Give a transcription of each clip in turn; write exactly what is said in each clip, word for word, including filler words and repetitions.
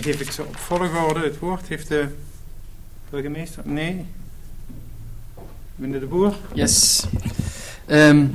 Dan geef ik ze op volgorde het woord. Heeft de burgemeester? Nee? Meneer de Boer? Yes. Um,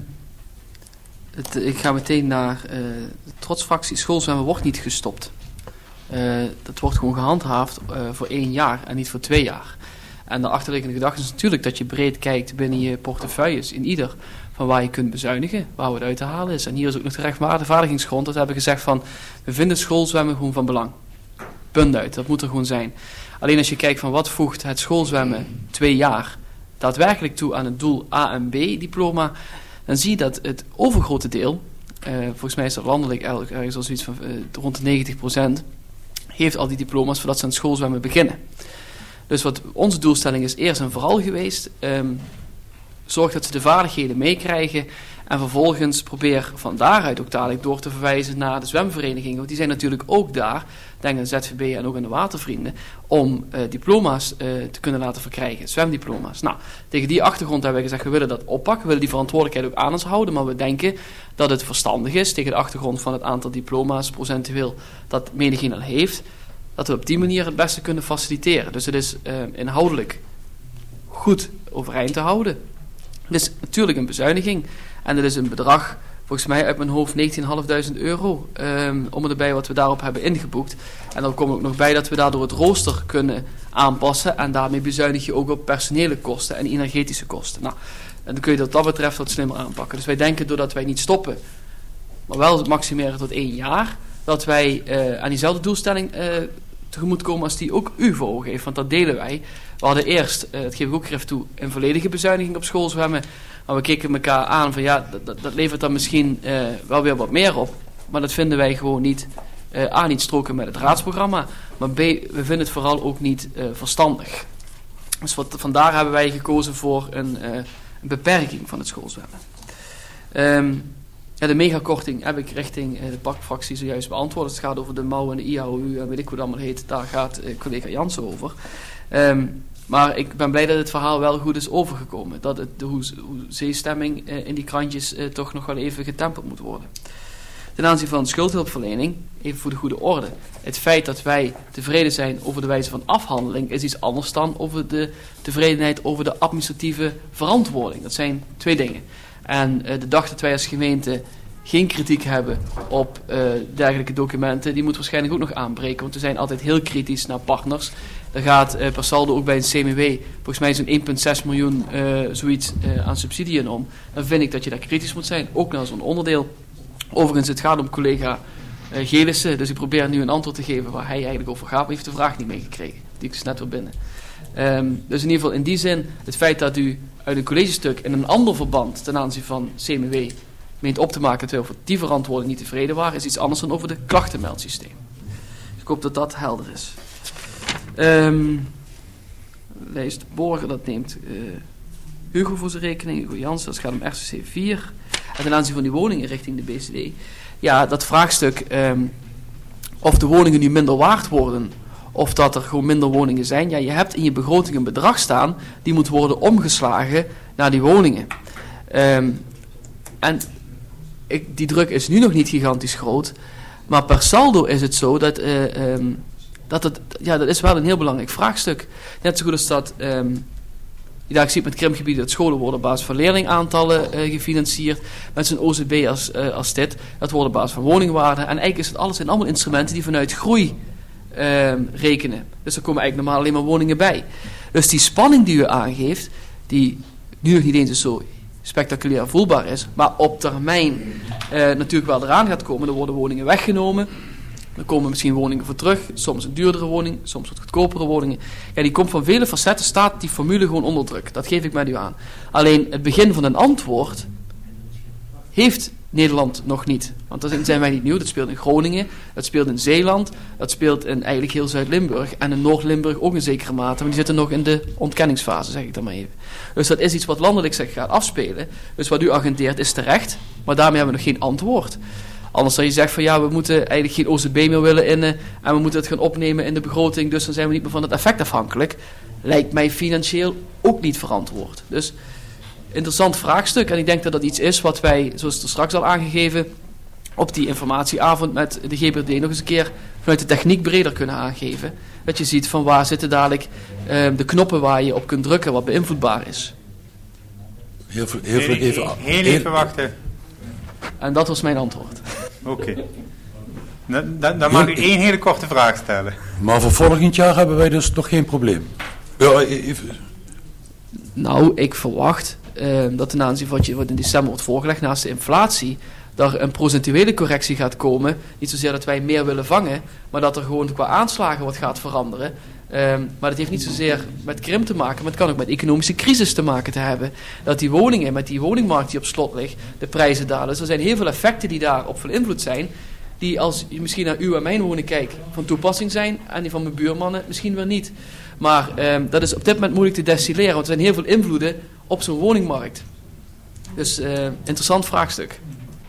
het, ik ga meteen naar uh, de trotsfractie. Schoolzwemmen wordt niet gestopt. Uh, dat wordt gewoon gehandhaafd uh, voor één jaar en niet voor twee jaar. En de achterliggende gedachte is natuurlijk dat je breed kijkt binnen je portefeuilles, in ieder, van waar je kunt bezuinigen, waar het uit te halen is. En hier is ook nog de rechtvaardigingsgrond. Dat hebben we gezegd van, we vinden schoolzwemmen gewoon van belang. Punt uit, dat moet er gewoon zijn. Alleen als je kijkt van wat voegt het schoolzwemmen twee jaar daadwerkelijk toe aan het doel A en B diploma, dan zie je dat het overgrote deel, uh, volgens mij is dat landelijk ergens al zoiets van uh, rond de negentig procent, heeft al die diploma's voordat ze aan het schoolzwemmen beginnen. Dus wat onze doelstelling is eerst en vooral geweest, um, zorg dat ze de vaardigheden meekrijgen en vervolgens probeer van daaruit ook dadelijk door te verwijzen naar de zwemverenigingen. Want die zijn natuurlijk ook daar, denk aan de Z V B en ook aan de watervrienden, om uh, diploma's uh, te kunnen laten verkrijgen, zwemdiploma's. Nou, tegen die achtergrond hebben we gezegd, we willen dat oppakken, we willen die verantwoordelijkheid ook aan ons houden, maar we denken dat het verstandig is, tegen de achtergrond van het aantal diploma's procentueel dat menigeen al heeft, dat we op die manier het beste kunnen faciliteren. Dus het is uh, inhoudelijk goed overeind te houden. Het is natuurlijk een bezuiniging. En het is een bedrag, volgens mij uit mijn hoofd, negentienduizend vijfhonderd euro. Um, om en erbij wat we daarop hebben ingeboekt. En dan komt ook nog bij dat we daardoor het rooster kunnen aanpassen. En daarmee bezuinig je ook op personele kosten en energetische kosten. Nou, en dan kun je dat wat dat betreft wat slimmer aanpakken. Dus wij denken, doordat wij niet stoppen, maar wel het maximeren tot één jaar, dat wij uh, aan diezelfde doelstelling uh, tegemoet komen als die ook u voor ogen heeft. Want dat delen wij. We hadden eerst, uh, dat geef ik ook even toe, een volledige bezuiniging op schoolzwemmen. Maar we keken elkaar aan van ja, dat, dat, dat levert dan misschien uh, wel weer wat meer op. Maar dat vinden wij gewoon niet, uh, A, niet stroken met het raadsprogramma. Maar B, we vinden het vooral ook niet uh, verstandig. Dus wat, vandaar hebben wij gekozen voor een, uh, een beperking van het schoolzwemmen. Um, ja, de megakorting heb ik richting uh, de pakfractie zojuist beantwoord. Het gaat over de mouw en de I H O U en weet ik hoe dat allemaal heet. Daar gaat uh, collega Jansen over. Um, maar ik ben blij dat het verhaal wel goed is overgekomen. Dat het, de hoezeestemming uh, in die krantjes uh, toch nog wel even getemperd moet worden. Ten aanzien van de schuldhulpverlening, even voor de goede orde. Het feit dat wij tevreden zijn over de wijze van afhandeling is iets anders dan over de tevredenheid over de administratieve verantwoording. Dat zijn twee dingen. En uh, de dag dat wij als gemeente geen kritiek hebben op uh, dergelijke documenten, die moet waarschijnlijk ook nog aanbreken. Want we zijn altijd heel kritisch naar partners. Er gaat uh, per saldo ook bij een C M W, volgens mij zo'n één komma zes miljoen uh, zoiets uh, aan subsidie in om. Dan vind ik dat je daar kritisch moet zijn, ook naar zo'n onderdeel. Overigens, het gaat om collega uh, Gelissen, dus ik probeer nu een antwoord te geven waar hij eigenlijk over gaat, maar hij heeft de vraag niet meegekregen. Die is net weer binnen. Um, dus in ieder geval in die zin, het feit dat u uit een collegestuk in een ander verband ten aanzien van C M W meent op te maken dat wij over die verantwoording niet tevreden waren, is iets anders dan over de klachtenmeldsysteem. Dus ik hoop dat dat helder is. Um, lijst Borger, dat neemt uh, Hugo voor zijn rekening, Hugo Jansen, dat gaat om R C C vier. En ten aanzien van die woningen richting de B C D, ja, dat vraagstuk um, of de woningen nu minder waard worden, of dat er gewoon minder woningen zijn. Ja, je hebt in je begroting een bedrag staan, die moet worden omgeslagen naar die woningen. Um, en ik, die druk is nu nog niet gigantisch groot, maar per saldo is het zo dat, uh, um, dat het, ja, dat is wel een heel belangrijk vraagstuk. Net zo goed als dat, um, ja, ik zie het met krimpgebieden dat scholen worden op basis van leerlingaantallen uh, gefinancierd, met zo'n O Z B als, uh, als dit, dat wordt op basis van woningwaarde. En eigenlijk is het alles zijn allemaal instrumenten die vanuit groei uh, rekenen. Dus er komen eigenlijk normaal alleen maar woningen bij. Dus die spanning die u aangeeft, die nu nog niet eens zo spectaculair voelbaar is, maar op termijn uh, natuurlijk wel eraan gaat komen. Er worden woningen weggenomen, er komen misschien woningen voor terug, soms een duurdere woning, soms wat goedkopere woningen. Ja, die komt van vele facetten, staat die formule gewoon onder druk. Dat geef ik met u aan. Alleen het begin van een antwoord heeft Nederland nog niet. Want dat zijn wij niet nieuw. Dat speelt in Groningen, dat speelt in Zeeland, dat speelt in eigenlijk heel Zuid-Limburg en in Noord-Limburg ook in zekere mate. Maar die zitten nog in de ontkenningsfase, zeg ik dan maar even. Dus dat is iets wat landelijk zich gaat afspelen. Dus wat u agendeert is terecht, maar daarmee hebben we nog geen antwoord. Anders dan je zegt van ja, we moeten eigenlijk geen O Z B meer willen innen en we moeten het gaan opnemen in de begroting, dus dan zijn we niet meer van het effect afhankelijk. Lijkt mij financieel ook niet verantwoord. Dus interessant vraagstuk en ik denk dat dat iets is wat wij, zoals het er straks al aangegeven, op die informatieavond met de G B R D nog eens een keer vanuit de techniek breder kunnen aangeven. Dat je ziet van waar zitten dadelijk uh, de knoppen waar je op kunt drukken wat beïnvloedbaar is. Heel veel, heel veel even, heel, heel even wachten. En dat was mijn antwoord. Oké. Okay. Dan, dan, dan mag ik één hele korte vraag stellen. Maar voor volgend jaar hebben wij dus nog geen probleem. Ja, even. Nou, ik verwacht uh, dat ten aanzien van wat je wat in december wordt voorgelegd naast de inflatie, dat een procentuele correctie gaat komen. Niet zozeer dat wij meer willen vangen, maar dat er gewoon qua aanslagen wat gaat veranderen. Um, maar dat heeft niet zozeer met krimp te maken, maar het kan ook met economische crisis te maken te hebben. Dat die woningen, met die woningmarkt die op slot ligt, de prijzen dalen. Dus er zijn heel veel effecten die daarop van invloed zijn, die als je misschien naar uw en mijn woning kijkt, van toepassing zijn, en die van mijn buurmannen misschien weer niet. Maar um, dat is op dit moment moeilijk te destilleren, want er zijn heel veel invloeden op zo'n woningmarkt. Dus uh, interessant vraagstuk.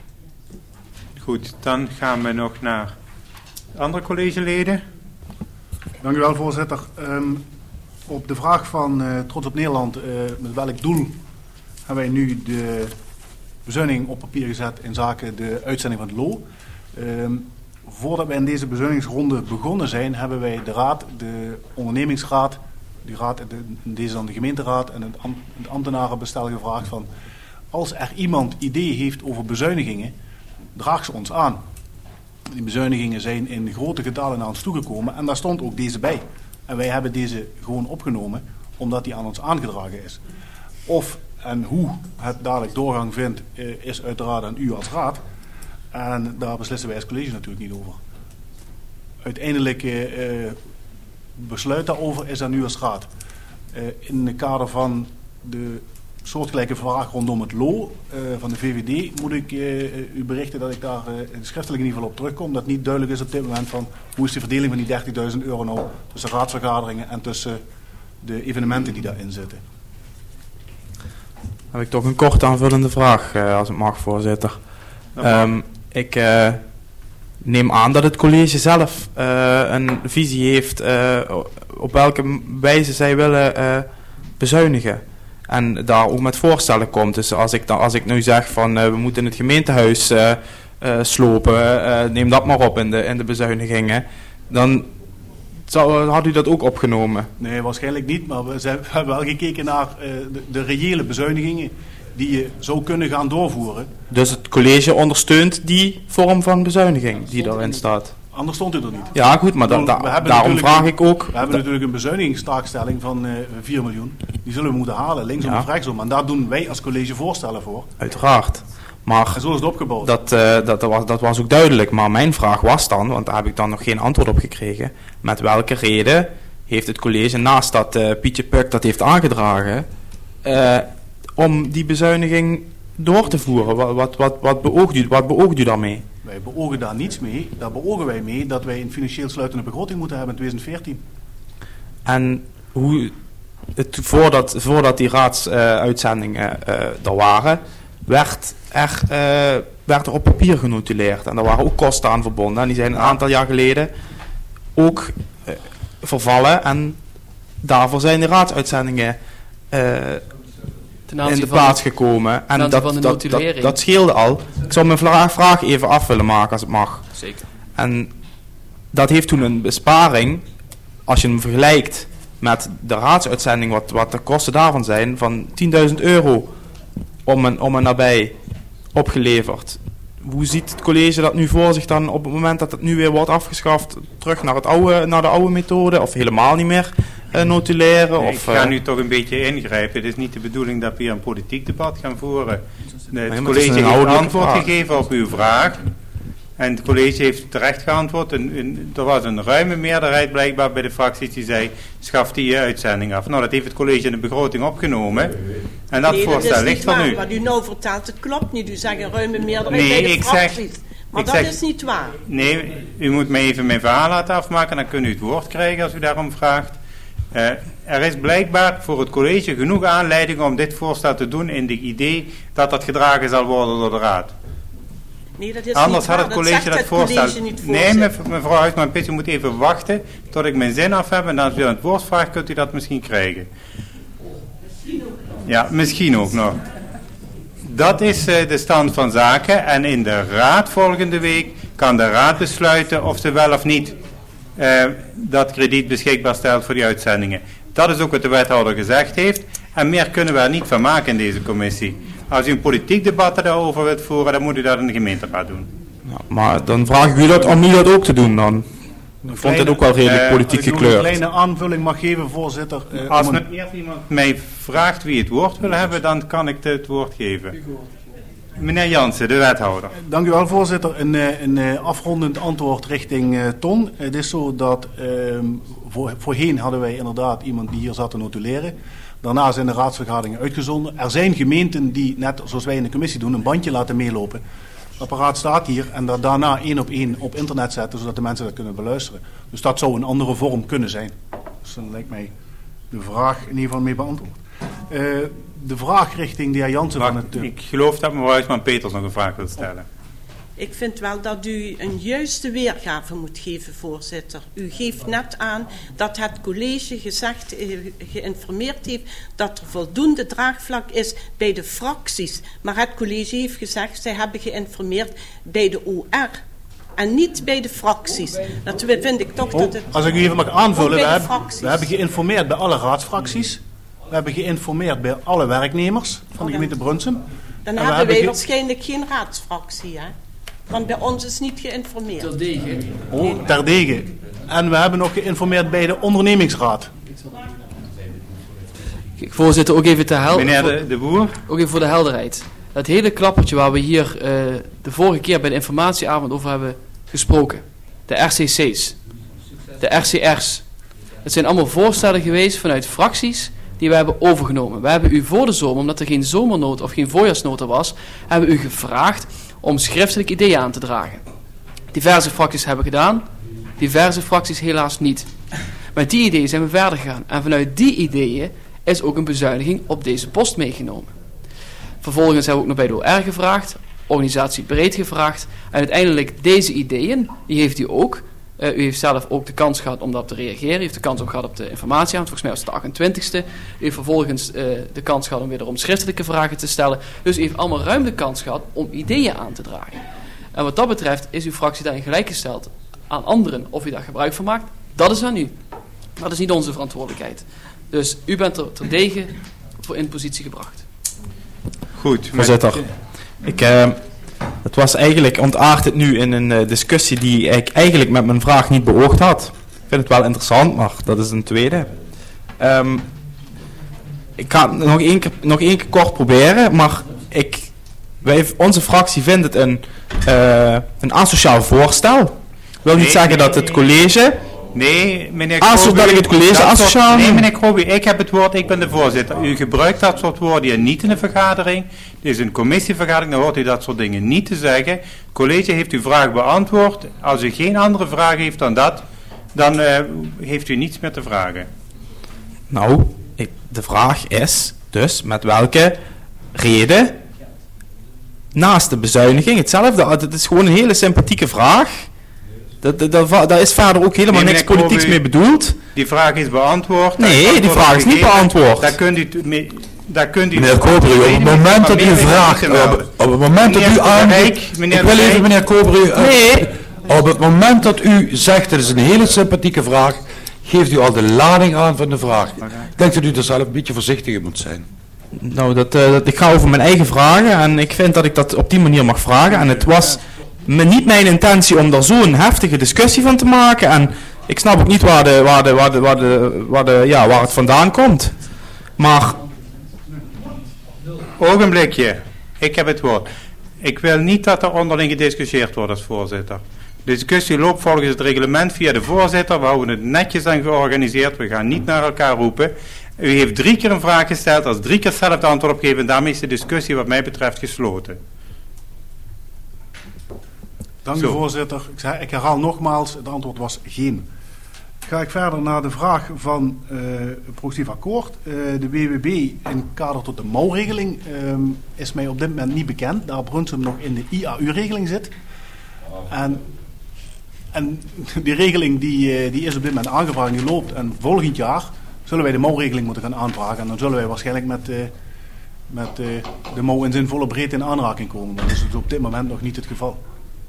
Goed, dan gaan we nog naar andere collegeleden. Dank u wel, voorzitter. Um, op de vraag van uh, Trots op Nederland, uh, met welk doel hebben wij nu de bezuiniging op papier gezet in zaken de uitzending van het L O. Um, voordat wij in deze bezuinigingsronde begonnen zijn, hebben wij de raad, de ondernemingsraad, die raad, de, deze dan de gemeenteraad en het, am, het ambtenarenbestel gevraagd van, als er iemand idee heeft over bezuinigingen, draag ze ons aan. Die bezuinigingen zijn in grote getalen naar ons toegekomen en daar stond ook deze bij. En wij hebben deze gewoon opgenomen omdat die aan ons aangedragen is. Of en hoe het dadelijk doorgang vindt, is uiteraard aan u als raad. En daar beslissen wij als college natuurlijk niet over. Uiteindelijk uh, besluit daarover is aan u als raad. Uh, in het kader van de soortgelijke vraag rondom het L O uh, van de V V D moet ik uh, u berichten dat ik daar uh, schriftelijk in ieder geval op terugkom. Dat niet duidelijk is op dit moment van hoe is de verdeling van die dertigduizend euro nou tussen raadsvergaderingen en tussen de evenementen die daarin zitten. Heb ik toch een kort aanvullende vraag, uh, als het mag, voorzitter. Um, ik uh, neem aan dat het college zelf uh, een visie heeft uh, op welke wijze zij willen uh, bezuinigen. En daar ook met voorstellen komt. Dus als ik, dan, als ik nu zeg van uh, we moeten het gemeentehuis uh, uh, slopen, uh, neem dat maar op in de, in de bezuinigingen. Dan zou, had u dat ook opgenomen? Nee, waarschijnlijk niet. Maar we, zijn, we hebben wel gekeken naar uh, de, de reële bezuinigingen die je zou kunnen gaan doorvoeren. Dus het college ondersteunt die vorm van bezuiniging die daarin staat? Anders stond u er niet. Ja, goed, maar da- da- daarom vraag ik ook. We hebben da- natuurlijk een bezuinigingstaakstelling van uh, vier miljoen. Die zullen we moeten halen, linksom ja. of rechtsom. En daar doen wij als college voorstellen voor. Uiteraard. Maar en zo is het opgebouwd. Dat, uh, dat, dat, was, dat was ook duidelijk. Maar mijn vraag was dan, want daar heb ik dan nog geen antwoord op gekregen. Met welke reden heeft het college, naast dat uh, Pietje Puk dat heeft aangedragen, uh, om die bezuiniging door te voeren? Wat, wat, wat, wat, beoogt u, wat beoogt u daarmee? Wij beogen daar niets mee. Daar beogen wij mee dat wij een financieel sluitende begroting moeten hebben in twintig veertien. En hoe het, voordat, voordat die raadsuitzendingen uh, uh, er waren, werd er, uh, werd er op papier genotuleerd. En daar waren ook kosten aan verbonden. En die zijn een aantal jaar geleden ook uh, vervallen. En daarvoor zijn de raadsuitzendingen uh, in de plaats gekomen. En dat, dat, dat, dat, dat scheelde al. Ik zou mijn vraag, vraag even af willen maken als het mag. Zeker. En dat heeft toen een besparing, als je hem vergelijkt met de raadsuitzending, wat, wat de kosten daarvan zijn, van tienduizend euro om een, om een nabij opgeleverd. Hoe ziet het college dat nu voor zich dan op het moment dat het nu weer wordt afgeschaft, terug naar, het oude, naar de oude methode of helemaal niet meer uh, notuleren? Nee, of, ik ga uh, nu toch een beetje ingrijpen. Het is niet de bedoeling dat we hier een politiek debat gaan voeren. Nee, het nee, college het heeft antwoord vraag. gegeven op uw vraag. En het college heeft terecht geantwoord. En, en, er was een ruime meerderheid blijkbaar bij de fracties die zei, schaf die uh, uitzending af. Nou, dat heeft het college in de begroting opgenomen. En dat nee, voorstel dat ligt van u. Wat u nou vertelt, het klopt niet. U zegt een ruime meerderheid nee, bij de ik fracties. Zeg, maar ik dat zeg, is niet waar. Nee, u moet mij even mijn verhaal laten afmaken. Dan kunt u het woord krijgen als u daarom vraagt. Uh, er is blijkbaar voor het college genoeg aanleiding om dit voorstel te doen in het idee dat dat gedragen zal worden door de raad. Nee, dat is Anders niet had het college dat, dat voorstel. Niet nee, mevrouw Huisman-Pitts, u moet even wachten tot ik mijn zin af heb en dan als u aan het woord vraagt, kunt u dat misschien krijgen. Ja, misschien ook nog. Dat is uh, de stand van zaken. En in de raad volgende week kan de raad besluiten of ze wel of niet uh, dat krediet beschikbaar stelt voor die uitzendingen. Dat is ook wat de wethouder gezegd heeft. En meer kunnen we er niet van maken in deze commissie. Als u een politiek debat daarover wilt voeren, dan moet u dat in de gemeenteraad doen. Ja, maar dan vraag ik u dat om u dat ook te doen dan. Ik vond het ook wel redelijk uh, politiek gekleurd. Als ik een kleine aanvulling mag geven, voorzitter. Uh, Als een... eerst iemand mij vraagt wie het woord wil hebben, dan kan ik het woord geven. Meneer Jansen, de wethouder. Dank u wel, voorzitter. Een, een afrondend antwoord richting uh, Ton. Het is zo dat uh, voor, voorheen hadden wij inderdaad iemand die hier zat te notuleren. Daarna zijn de raadsvergaderingen uitgezonden. Er zijn gemeenten die, net zoals wij in de commissie doen, een bandje laten meelopen. Het apparaat staat hier en dat daarna één op één op internet zetten, zodat de mensen dat kunnen beluisteren. Dus dat zou een andere vorm kunnen zijn. Dus dan lijkt mij de vraag in ieder geval mee beantwoord. Uh, de vraag richting de heer Jansen Wacht, van het... Uh, ik geloof dat mevrouw Huisman-Peters nog een vraag wil stellen. Ik vind wel dat u een juiste weergave moet geven, voorzitter. U geeft net aan dat het college gezegd, geïnformeerd heeft dat er voldoende draagvlak is bij de fracties. Maar het college heeft gezegd, zij hebben geïnformeerd bij de O R. En niet bij de fracties. Dat vind ik toch oh, dat het... Als ik u even mag aanvullen, we hebben, we hebben geïnformeerd bij alle raadsfracties. We hebben geïnformeerd bij alle werknemers van de gemeente Brunsum. Dan hebben, hebben wij ge... waarschijnlijk geen raadsfractie, hè? Want bij ons is niet geïnformeerd. Terdege. Oh, terdege. En we hebben nog geïnformeerd bij de ondernemingsraad. Voorzitter, ook even te helpen. Meneer de, de Boer. Ook even voor de helderheid. Dat hele klappertje waar we hier uh, de vorige keer bij de informatieavond over hebben gesproken. De R C C's. De R C R's. Het zijn allemaal voorstellen geweest vanuit fracties die we hebben overgenomen. We hebben u voor de zomer, omdat er geen zomernota of geen voorjaarsnota was, hebben u gevraagd om schriftelijk ideeën aan te dragen. Diverse fracties hebben gedaan, diverse fracties helaas niet. Met die ideeën zijn we verder gegaan. En vanuit die ideeën is ook een bezuiniging op deze post meegenomen. Vervolgens hebben we ook nog bij de O R gevraagd, organisatie breed gevraagd. En uiteindelijk deze ideeën, die heeft u ook. Uh, u heeft zelf ook de kans gehad om daarop te reageren. U heeft de kans ook gehad op de informatieavond. Volgens mij was het de achtentwintigste. U heeft vervolgens uh, de kans gehad om wederom schriftelijke vragen te stellen. Dus u heeft allemaal ruim de kans gehad om ideeën aan te dragen. En wat dat betreft is uw fractie daarin gelijkgesteld aan anderen. Of u daar gebruik van maakt, dat is aan u. Dat is niet onze verantwoordelijkheid. Dus u bent er terdege voor in positie gebracht. Goed. Voorzitter, ik... Uh, Het was eigenlijk, ontaardt het nu in een uh, discussie die ik eigenlijk met mijn vraag niet beoogd had. Ik vind het wel interessant, maar dat is een tweede. Um, ik ga het nog één keer, nog één keer kort proberen, maar ik, wij, onze fractie vindt het een, uh, een asociaal voorstel. Ik wil niet nee, zeggen nee, dat het college... Nee, meneer Aso, dat ik het college asociaal... Nee, meneer Krobi, ik heb het woord, ik ben de voorzitter. U gebruikt dat soort woorden hier niet in een vergadering. Dit is een commissievergadering, dan hoort u dat soort dingen niet te zeggen. Het college heeft uw vraag beantwoord. Als u geen andere vraag heeft dan dat, dan uh, heeft u niets meer te vragen. Nou, ik, de vraag is dus met welke reden naast de bezuiniging hetzelfde. Het is gewoon een hele sympathieke vraag. Dat, dat, dat, daar is verder ook helemaal nee, niks politieks mee bedoeld. Die vraag is beantwoord. Nee, die vraag is niet beantwoord. Daar kunt u... Mee, daar kunt u meneer Kobri, op het moment dat u vraagt... Op, op het moment dat u aan... Ik wil even, meneer Kobri... Uh, nee. Op het moment dat u zegt, het is een hele sympathieke vraag, geeft u al de lading aan van de vraag. Ik denk dat u er zelf een beetje voorzichtiger moet zijn. Nou, dat, uh, dat, ik ga over mijn eigen vragen en ik vind dat ik dat op die manier mag vragen. En het was... Me niet mijn intentie om daar zo'n heftige discussie van te maken. En ik snap ook niet waar, de, waar, de, waar, de, waar, de, waar, de, ja, waar het vandaan komt. Maar... Ogenblikje. Ik heb het woord. Ik wil niet dat er onderling gediscussieerd wordt als voorzitter. De discussie loopt volgens het reglement via de voorzitter. We houden het netjes en georganiseerd. We gaan niet naar elkaar roepen. U heeft drie keer een vraag gesteld. Als drie keer zelf het antwoord op geven. En daarmee is de discussie wat mij betreft gesloten. Dank u, voorzitter. Ik, zei, ik herhaal nogmaals, het antwoord was geen. Ga ik verder naar de vraag van uh, het progressief akkoord. Uh, de W W B in kader tot de mouwregeling um, is mij op dit moment niet bekend. Daar Brunsum nog in de I A U-regeling zit. En, en die regeling die, uh, die is op dit moment aangevraagd en die loopt. En volgend jaar zullen wij de mouwregeling moeten gaan aanvragen. En dan zullen wij waarschijnlijk met uh, met uh, de mouw in zijn volle breedte in aanraking komen. Dat is op dit moment nog niet het geval.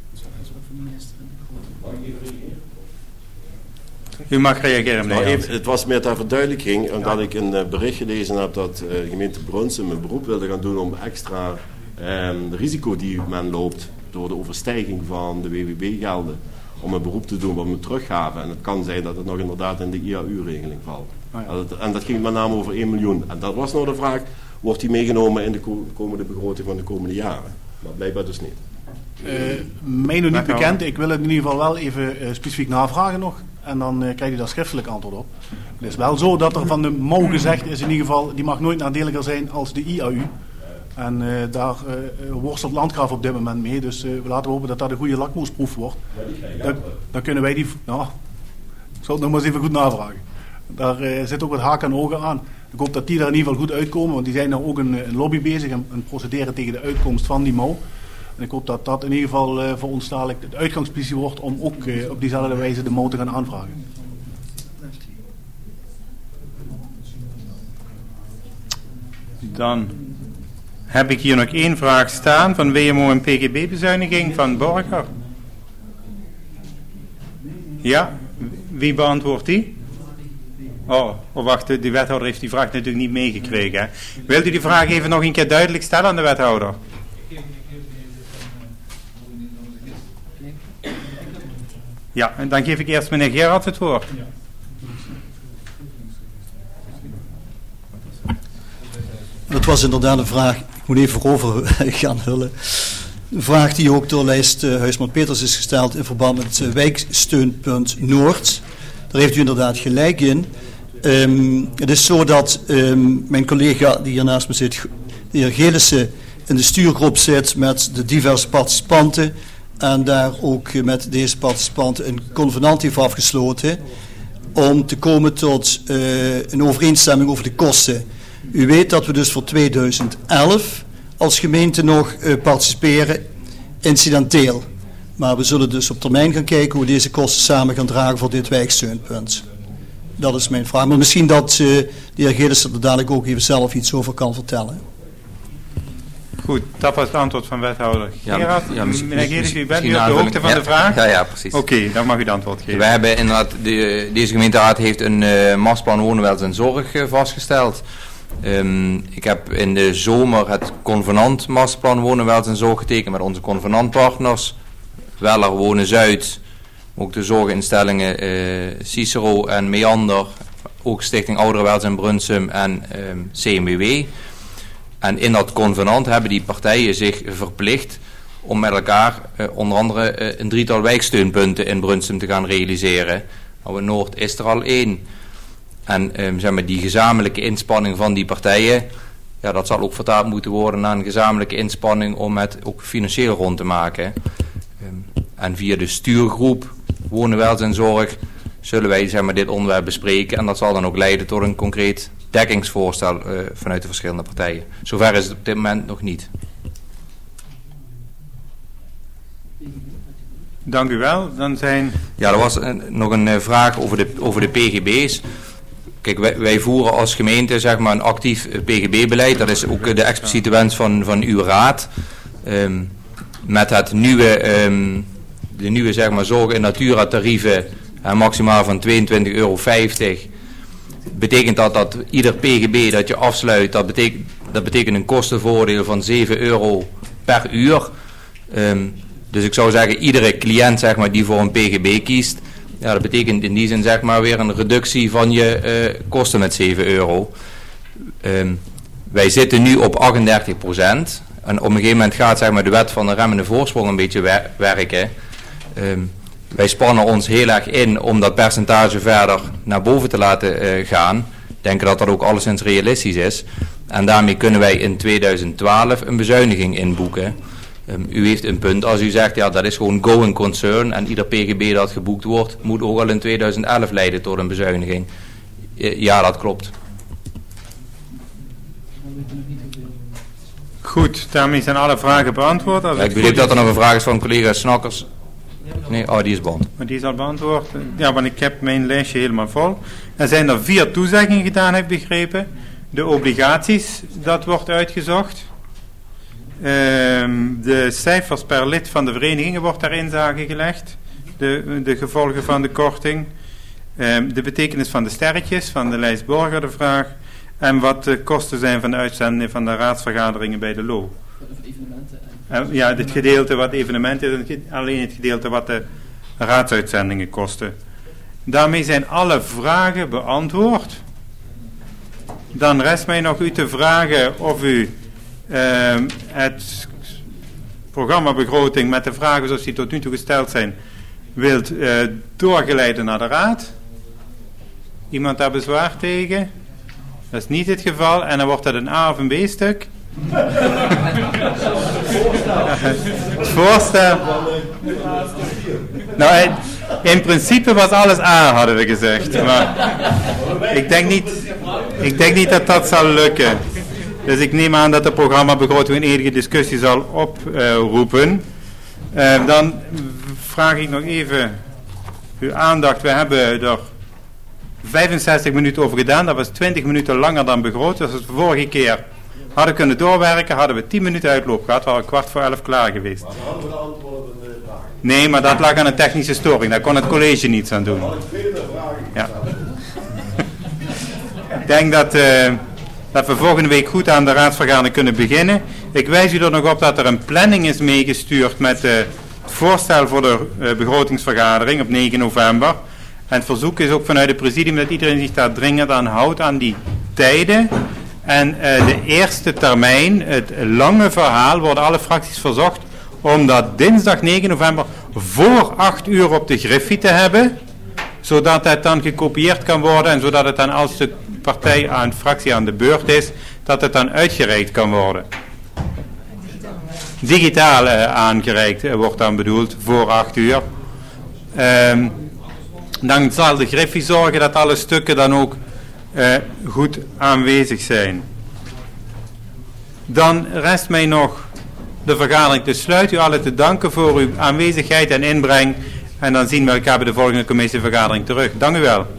U mag reageren, meneer. Nou, het, het was meer ter verduidelijking, omdat ja. ik een uh, bericht gelezen heb dat uh, de gemeente Brunsum een beroep wilde gaan doen om extra um, risico die men loopt door de overstijging van de W W B-gelden, om een beroep te doen op een teruggave. En het kan zijn dat het nog inderdaad in de I A U-regeling valt. Oh ja. dat, en dat ging met name over één miljoen. En dat was nou de vraag, wordt die meegenomen in de ko- komende begroting van de komende jaren? Maar blijkbaar dus niet. Uh, mij nog niet bekend. Ik wil het in ieder geval wel even uh, specifiek navragen nog. En dan uh, krijg je daar schriftelijk antwoord op. Het is wel zo dat er van de mouw gezegd is in ieder geval, die mag nooit nadeliger zijn als de I A U. En uh, daar uh, worstelt Landgraaf op dit moment mee. Dus uh, we laten hopen dat dat een goede lakmoesproef wordt. Dan, dan kunnen wij die... Nou, ik zal het nog maar eens even goed navragen. Daar uh, zit ook wat haken en ogen aan. Ik hoop dat die daar in ieder geval goed uitkomen. Want die zijn nou ook een, een lobby bezig. En, en procederen tegen de uitkomst van die mouw. En ik hoop dat dat in ieder geval uh, voor ons dadelijk de uitgangspositie wordt om ook uh, op diezelfde wijze de mouw te gaan aanvragen. Dan heb ik hier nog één vraag staan van W M O en P G B-bezuiniging van Borger. Ja, wie beantwoordt die? Oh, oh, wacht, de wethouder heeft die vraag natuurlijk niet meegekregen. Hè? Wilt u die vraag even nog een keer duidelijk stellen aan de wethouder? Ja, en dan geef ik eerst meneer Gerards het woord. Dat was inderdaad een vraag, ik moet even over gaan hullen. Een vraag die ook door lijst uh, Huisman-Peters is gesteld in verband met het uh, wijksteunpunt Noord. Daar heeft u inderdaad gelijk in. Um, het is zo dat um, mijn collega die hier naast me zit, de heer Gelissen, in de stuurgroep zit met de diverse participanten. En daar ook met deze participanten een convenant heeft afgesloten om te komen tot uh, een overeenstemming over de kosten. U weet dat we dus voor tweeduizend elf als gemeente nog uh, participeren incidenteel. Maar we zullen dus op termijn gaan kijken hoe we deze kosten samen gaan dragen voor dit wijksteunpunt. Dat is mijn vraag. Maar misschien dat uh, de heer Gelissen er dadelijk ook even zelf iets over kan vertellen. Goed, dat was het antwoord van wethouder Gerard. Ja, ja, meneer Gelissen, u bent nu op de hoogte van ja, de vraag? Ja, ja, precies. Oké, okay, dan mag u het antwoord geven. We hebben inderdaad, de, deze gemeenteraad heeft een uh, masterplan wonen, welzijn en zorg uh, vastgesteld. Um, ik heb in de zomer het convenant masterplan wonen, welzijn en zorg getekend met onze convenantpartners. Weller Wonen Zuid, ook de zorginstellingen uh, Cicero en Meander, ook Stichting Ouderenwelzijn Brunsum en um, C M W W. En in dat convenant hebben die partijen zich verplicht om met elkaar uh, onder andere uh, een drietal wijksteunpunten in Brunsum te gaan realiseren. Nou, in Noord is er al één. En um, zeg maar, die gezamenlijke inspanning van die partijen, ja, dat zal ook vertaald moeten worden naar een gezamenlijke inspanning om het ook financieel rond te maken. Um, en via de stuurgroep Wonen, Welzijn en Zorg zullen wij zeg maar, dit onderwerp bespreken. En dat zal dan ook leiden tot een concreet dekkingsvoorstel uh, vanuit de verschillende partijen. Zover is het op dit moment nog niet. Dank u wel. Dan zijn... Ja, er was een, nog een uh, vraag over de, over de P G B's. Kijk, wij, wij voeren als gemeente zeg maar, een actief uh, P G B-beleid. Dat is ook uh, de expliciete wens van, van uw raad. Um, met het nieuwe, um, de nieuwe zeg maar, zorg- en natura-tarieven uh, maximaal van tweeëntwintig euro vijftig... betekent dat dat ieder P G B dat je afsluit, dat betekent, dat betekent een kostenvoordeel van zeven euro per uur. Um, dus ik zou zeggen, iedere cliënt zeg maar, die voor een P G B kiest, ja, dat betekent in die zin zeg maar, weer een reductie van je uh, kosten met zeven euro. Um, wij zitten nu op achtendertig procent. En op een gegeven moment gaat zeg maar, de wet van de remmende voorsprong een beetje wer- werken. Um, Wij spannen ons heel erg in om dat percentage verder naar boven te laten uh, gaan. Denken dat dat ook alleszins realistisch is. En daarmee kunnen wij in tweeduizend twaalf een bezuiniging inboeken. Um, u heeft een punt als u zegt, ja dat is gewoon going concern. En ieder P G B dat geboekt wordt, moet ook al in tweeduizend elf leiden tot een bezuiniging. Uh, ja, dat klopt. Goed, daarmee zijn alle vragen beantwoord. Als Ja, ik begreep dat er nog een vraag is van collega Snakkers. Nee, oh, die is beantwoord. Maar die is al beantwoord. Ja, want ik heb mijn lijstje helemaal vol. Er zijn er vier toezeggingen gedaan, heb ik begrepen. de obligaties, dat wordt uitgezocht. Um, de cijfers per lid van de verenigingen wordt daar inzage gelegd. De, de gevolgen van de korting. Um, de betekenis van de sterretjes, van de lijst Borger de vraag. En wat de kosten zijn van de uitzending van de raadsvergaderingen bij de L O. Uh, ja, dit gedeelte wat evenementen is, alleen het gedeelte wat de raadsuitzendingen kosten. Daarmee zijn alle vragen beantwoord. Dan rest mij nog u te vragen of u uh, het programma begroting met de vragen zoals die tot nu toe gesteld zijn wilt uh, doorgeleiden naar de raad. Iemand daar bezwaar tegen? Dat is niet het geval en dan wordt het een A of een B stuk. Het voorstel. Nou, in principe was alles A, hadden we gezegd. Maar ik denk niet, ik denk niet dat dat zal lukken. Dus ik neem aan dat de programmabegroting een enige discussie zal oproepen. Uh, uh, dan vraag ik nog even uw aandacht. We hebben er vijfenzestig minuten over gedaan. Dat was twintig minuten langer dan begroot. Dus als we de vorige keer hadden kunnen doorwerken, hadden we tien minuten uitloop gehad. We waren kwart voor elf klaar geweest. Maar hadden we de antwoorden uh, vragen? Nee, maar dat lag aan een technische storing. Daar kon het college niets aan doen. Ja. Ik denk dat, uh, dat we volgende week goed aan de raadsvergadering kunnen beginnen. Ik wijs u er nog op dat er een planning is meegestuurd met uh, het voorstel voor de uh, begrotingsvergadering op negen november. En het verzoek is ook vanuit het presidium dat iedereen zich daar dringend aan houdt aan die tijden. En uh, de eerste termijn, het lange verhaal, worden alle fracties verzocht om dat dinsdag negen november voor acht uur op de griffie te hebben. Zodat het dan gekopieerd kan worden en zodat het dan als de partij aan fractie aan de beurt is, dat het dan uitgereikt kan worden. Digitaal uh, aangereikt uh, wordt dan bedoeld voor acht uur. Um, dan zal de griffie zorgen dat alle stukken dan ook uh, goed aanwezig zijn. Dan rest mij nog de vergadering te sluiten. U allen te danken voor uw aanwezigheid en inbreng. En dan zien we elkaar bij de volgende commissievergadering terug. Dank u wel.